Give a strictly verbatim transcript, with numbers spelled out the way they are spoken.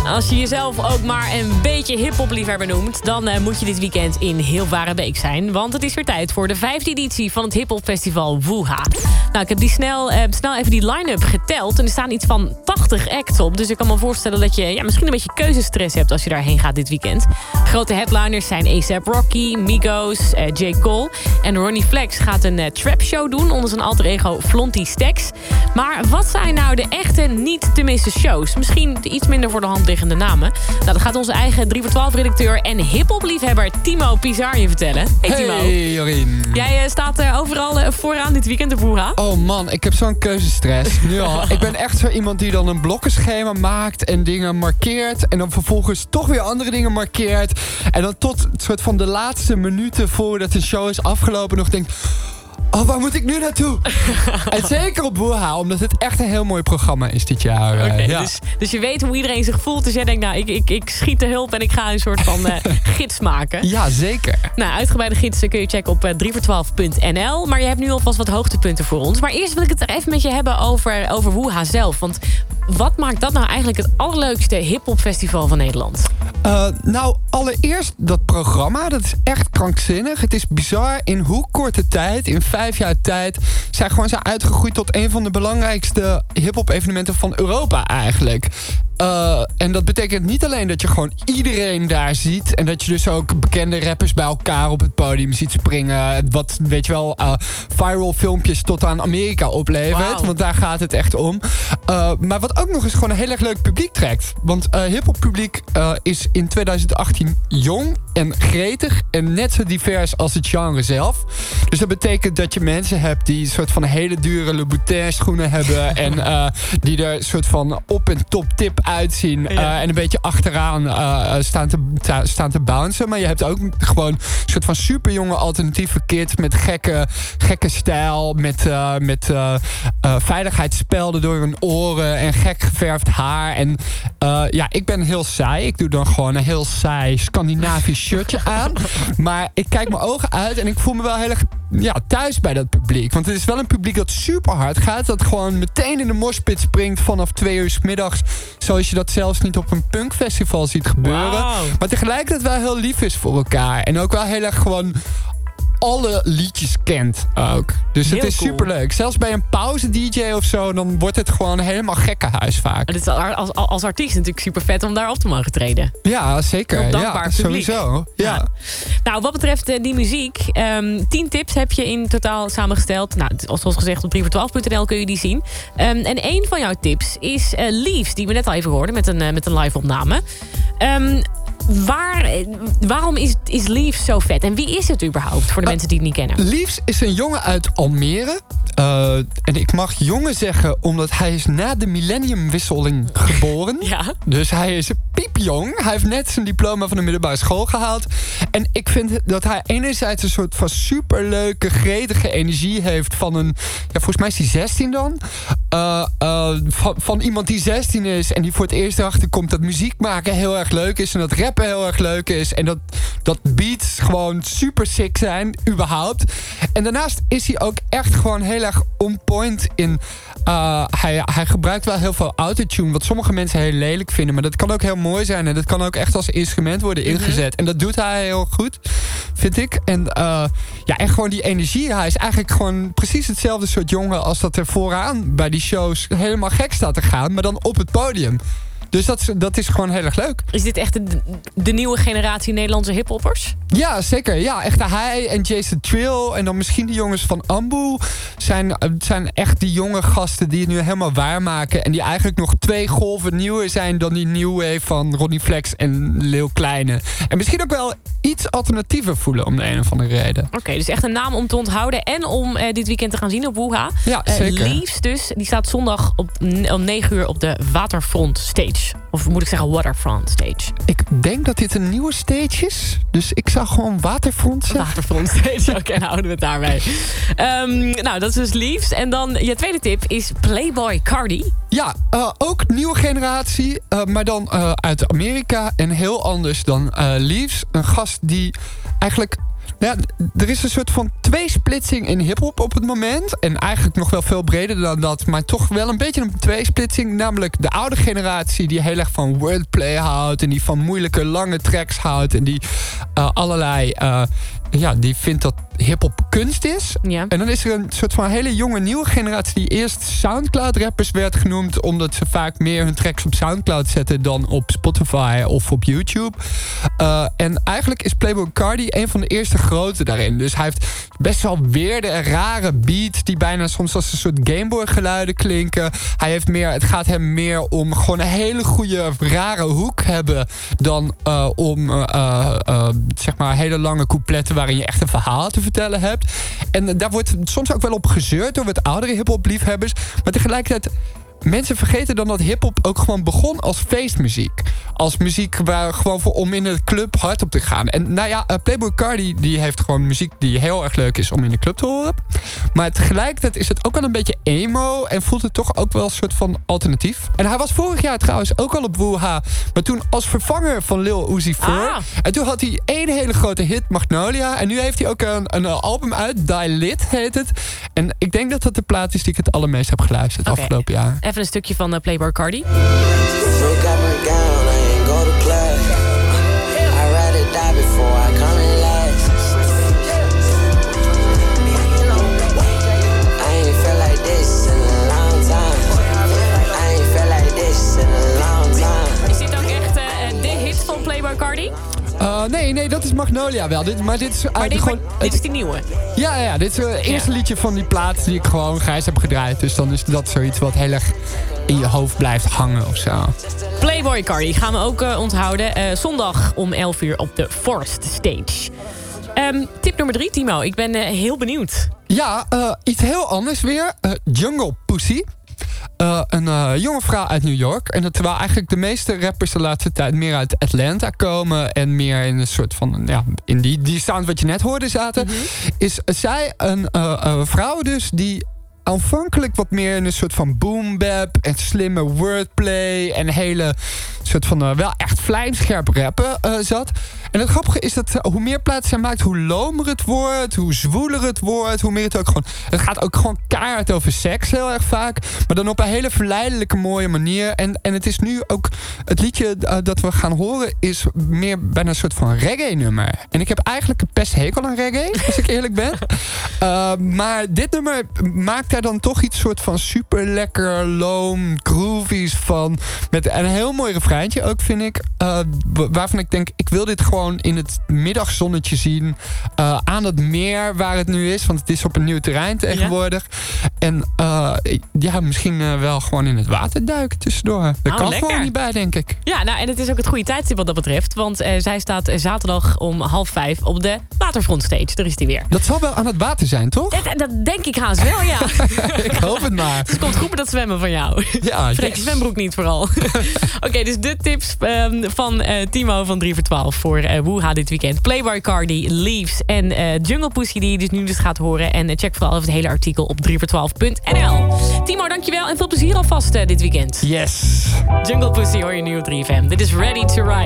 Als je jezelf ook maar een beetje hiphop-liefhebber noemt... dan uh, moet je dit weekend in Hilvarenbeek zijn. Want het is weer tijd voor de vijfde editie van het hiphopfestival Wuha. Nou, ik heb die snel, uh, snel even die line-up geteld. En er staan iets van tachtig acts op. Dus ik kan me voorstellen dat je ja, misschien een beetje keuzestress hebt... als je daarheen gaat dit weekend. Grote headliners zijn A$AP Rocky, Migos, uh, J. Cole. En Ronnie Flex gaat een uh, trap-show doen... onder zijn alter ego Flonty Stacks. Maar wat zijn nou de echte niet te missen shows? Misschien iets minder voor de hand liggende namen. Nou, dat gaat onze eigen drie voor twaalf redacteur en hiphop-liefhebber Timo Pizar je vertellen. Hey Timo. Hey Jorien. Jij uh, staat uh, overal uh, vooraan dit weekend op Wuha. Oh man, ik heb zo'n keuzestress. Nu al. Ik ben echt zo iemand die dan een blokkenschema maakt en dingen markeert. En dan vervolgens toch weer andere dingen markeert. En dan tot het soort van de laatste minuten voordat de show is afgelopen nog denkt... Oh, waar moet ik nu naartoe? En zeker op Wuha, omdat het echt een heel mooi programma is dit jaar. Uh, okay, ja. dus, dus je weet hoe iedereen zich voelt. Dus jij denkt, nou, ik, ik, ik schiet de hulp en ik ga een soort van uh, gids maken. Ja, zeker. Nou, uitgebreide gidsen kun je checken op uh, drie voor twaalf punt n l. Maar je hebt nu alvast wat hoogtepunten voor ons. Maar eerst wil ik het er even met je hebben over, over Wuha zelf. Want wat maakt dat nou eigenlijk het allerleukste hiphopfestival van Nederland? Uh, nou, allereerst dat programma, dat is echt krankzinnig. Het is bizar in hoe korte tijd, in vijf jaar tijd... zijn gewoon zijn uitgegroeid tot een van de belangrijkste hiphop-evenementen van Europa eigenlijk. Uh, en dat betekent niet alleen dat je gewoon iedereen daar ziet... en dat je dus ook bekende rappers bij elkaar op het podium ziet springen... wat, weet je wel, uh, viral filmpjes tot aan Amerika oplevert. Wow. Want daar gaat het echt om. Uh, maar wat ook nog eens gewoon een heel erg leuk publiek trekt. Want uh, hiphop publiek uh, is in twintig achttien jong en gretig... en net zo divers als het genre zelf. Dus dat betekent dat je mensen hebt die een soort van hele dure Louboutin schoenen hebben... en uh, die er een soort van op- en top-tip uitzien. Ja. Uh, en een beetje achteraan uh, staan, te, ta, staan te bouncen. Maar je hebt ook gewoon een soort van superjonge alternatieve kids... met gekke, gekke stijl, met, uh, met uh, uh, veiligheidsspelden door hun oren... en gek geverfd haar. En uh, ja, ik ben heel saai. Ik doe dan gewoon een heel saai Scandinavisch shirtje aan. Maar ik kijk mijn ogen uit en ik voel me wel heel erg ja, thuis bij dat publiek. Want het is wel een publiek dat super hard gaat. Dat gewoon meteen in de moshpit springt vanaf twee uur 's middags... zoals je dat zelfs niet op een punkfestival ziet gebeuren. Wow. Maar tegelijkertijd wel heel lief is voor elkaar. En ook wel heel erg gewoon alle liedjes kent ook. Dus heel het is cool. superleuk. Zelfs bij een pauze-D J of zo... dan wordt het gewoon helemaal gekkenhuis vaak. Het is als, als artiest natuurlijk super vet om daar op te mogen treden. Ja, zeker. Op dankbaar ja, publiek. sowieso. Ja. Ja. Nou, wat betreft uh, die muziek... Um, tien tips heb je in totaal samengesteld. Nou, zoals gezegd, op drie voor twaalf punt n l kun je die zien. Um, en een van jouw tips is uh, Leaves, die we net al even hoorden... met een, uh, met een live opname. Um, Waar, waarom is, is Leaves zo vet? En wie is het überhaupt, voor de uh, mensen die het niet kennen? Leaves is een jongen uit Almere. Uh, en ik mag jongen zeggen, omdat hij is na de millenniumwisseling geboren. Ja. Dus hij is piepjong. Hij heeft net zijn diploma van de middelbare school gehaald. En ik vind dat hij enerzijds een soort van superleuke, gretige energie heeft van een... Ja, volgens mij is hij zestien dan. Uh, uh, van, van iemand die zestien is en die voor het eerst erachter komt dat muziek maken heel erg leuk is. En dat rappen heel erg leuk is. En dat, dat beats gewoon super sick zijn, überhaupt. En daarnaast is hij ook echt gewoon heel erg on point in... Uh, hij, hij gebruikt wel heel veel autotune, wat sommige mensen heel lelijk vinden. Maar dat kan ook heel mooi zijn. En dat kan ook echt als instrument worden ingezet. Mm-hmm. En dat doet hij heel goed, vind ik. En, uh, ja, en gewoon die energie. Hij is eigenlijk gewoon precies hetzelfde soort jongen... als dat er vooraan bij die shows helemaal gek staat te gaan. Maar dan op het podium. Dus dat is, dat is gewoon heel erg leuk. Is dit echt de, de nieuwe generatie Nederlandse hiphoppers? Ja, zeker. Ja, echt hij en Jason Trill en dan misschien de jongens van Ambu... zijn, zijn echt die jonge gasten die het nu helemaal waarmaken... en die eigenlijk nog twee golven nieuwer zijn... dan die new wave van Ronnie Flex en Lil Kleine. En misschien ook wel iets alternatiever voelen om de een of andere reden. Oké, okay, dus echt een naam om te onthouden... en om uh, dit weekend te gaan zien op Wuha. Ja, zeker. Uh, Leaves dus, die staat zondag op, om negen uur op de Waterfront Stage. Of moet ik zeggen Waterfront Stage? Ik denk dat dit een nieuwe stage is. Dus ik zou gewoon Waterfront zeggen. Waterfront Stage, oké, okay, nou houden we het daarbij. Um, nou, dat is dus Leaves. En dan je tweede tip is Playboi Carti. Ja, uh, ook nieuwe generatie. Uh, maar dan uh, uit Amerika. En heel anders dan uh, Leaves. Een gast die eigenlijk... Nou ja, er is een soort van tweesplitsing in hiphop op het moment. En eigenlijk nog wel veel breder dan dat. Maar toch wel een beetje een tweesplitsing. Namelijk de oude generatie die heel erg van wordplay houdt. En die van moeilijke lange tracks houdt. En die uh, allerlei... Uh, ja, die vindt dat hiphop kunst is. Ja. En dan is er een soort van hele jonge nieuwe generatie die eerst Soundcloud-rappers werd genoemd, omdat ze vaak meer hun tracks op Soundcloud zetten dan op Spotify of op YouTube. Uh, en eigenlijk is Playboi Carti een van de eerste grote daarin. Dus hij heeft best wel weerde en rare beats die bijna soms als een soort Gameboy geluiden klinken. Hij heeft meer, het gaat hem meer om gewoon een hele goede rare hoek hebben dan uh, om uh, uh, zeg maar hele lange coupletten waarin je echt een verhaal te vertellen hebt. En daar wordt soms ook wel op gezeurd door wat oudere hiphop liefhebbers. Maar tegelijkertijd, mensen vergeten dan dat hiphop ook gewoon begon als feestmuziek. Als muziek waar gewoon voor om in de club hard op te gaan. En nou ja, uh, Playboi Carti die heeft gewoon muziek die heel erg leuk is om in de club te horen. Maar tegelijkertijd is het ook wel een beetje emo en voelt het toch ook wel een soort van alternatief. En hij was vorig jaar trouwens ook al op Woo-Ha, maar toen als vervanger van Lil Uzi Vert. Ah. En toen had hij één hele grote hit, Magnolia. En nu heeft hij ook een, een album uit, Die Lit heet het. En ik denk dat dat de plaat is die ik het allermeest heb geluisterd okay. afgelopen jaar. Even een stukje van uh, Playboi Carti. Is dit ook echt uh, de hit van Playboi Carti? Uh, nee, nee, dat is Magnolia wel. Dit, maar dit is, maar dit, gewoon, maar, dit is die nieuwe? Ja, ja, dit is het uh, eerste ja. liedje van die plaat die ik gewoon grijs heb gedraaid. Dus dan is dat zoiets wat heel erg in je hoofd blijft hangen of zo. Playboi Carti gaan we ook uh, onthouden. Uh, zondag om elf uur op de Forest Stage. Um, tip nummer drie, Timo. Ik ben uh, heel benieuwd. Ja, uh, iets heel anders weer. Uh, Jungle Pussy. Uh, een uh, jonge vrouw uit New York. En dat terwijl eigenlijk de meeste rappers de laatste tijd meer uit Atlanta komen. En meer in een soort van, ja, in die, die sound wat je net hoorde zaten. Mm-hmm. Is zij een uh, uh, vrouw dus die aanvankelijk wat meer in een soort van boom bap en slimme wordplay en hele soort van uh, wel echt vlijmscherp rappen uh, zat. En het grappige is dat uh, hoe meer plaatsen zij maakt, hoe lomer het wordt, hoe zwoeler het wordt, hoe meer het ook gewoon... Het gaat ook gewoon keihard over seks heel erg vaak, maar dan op een hele verleidelijke mooie manier. En, en het is nu ook... Het liedje uh, dat we gaan horen is meer bijna een soort van reggae-nummer. En ik heb eigenlijk een pesthekel aan reggae, als ik eerlijk ben. Uh, maar dit nummer maakt daar dan toch iets soort van super lekker, loom, groovies van. Met een heel mooi refreintje ook, vind ik. Uh, waarvan ik denk, ik wil dit gewoon in het middagzonnetje zien. Uh, aan het meer waar het nu is. Want het is op een nieuw terrein tegenwoordig. Ja. En uh, ja, misschien uh, wel gewoon in het water duiken tussendoor. Dat oh, kan lekker. Gewoon niet bij, denk ik. Ja, nou, en het is ook het goede tijdstip wat dat betreft. Want uh, zij staat zaterdag om half vijf op de Waterfront Stage. Daar is die weer. Dat zal wel aan het water zijn, toch? Dat, dat denk ik haast wel, ja. Ik hoop het maar. Het komt goed met dat zwemmen van jou. Ja, Vergeet yes. je zwembroek niet vooral. Oké, okay, dus de tips um, van uh, Timo van drie voor twaalf voor uh, Woo-Ha dit weekend. Playboi Carti, Leaves en uh, Jungle Pussy die je dus nu dus gaat horen. En uh, check vooral even het hele artikel op drie voor twaalf punt n l. Timo, dankjewel en veel plezier alvast uh, dit weekend. Yes. Jungle Pussy hoor je nu op drie F M. Dit is Ready to Ride.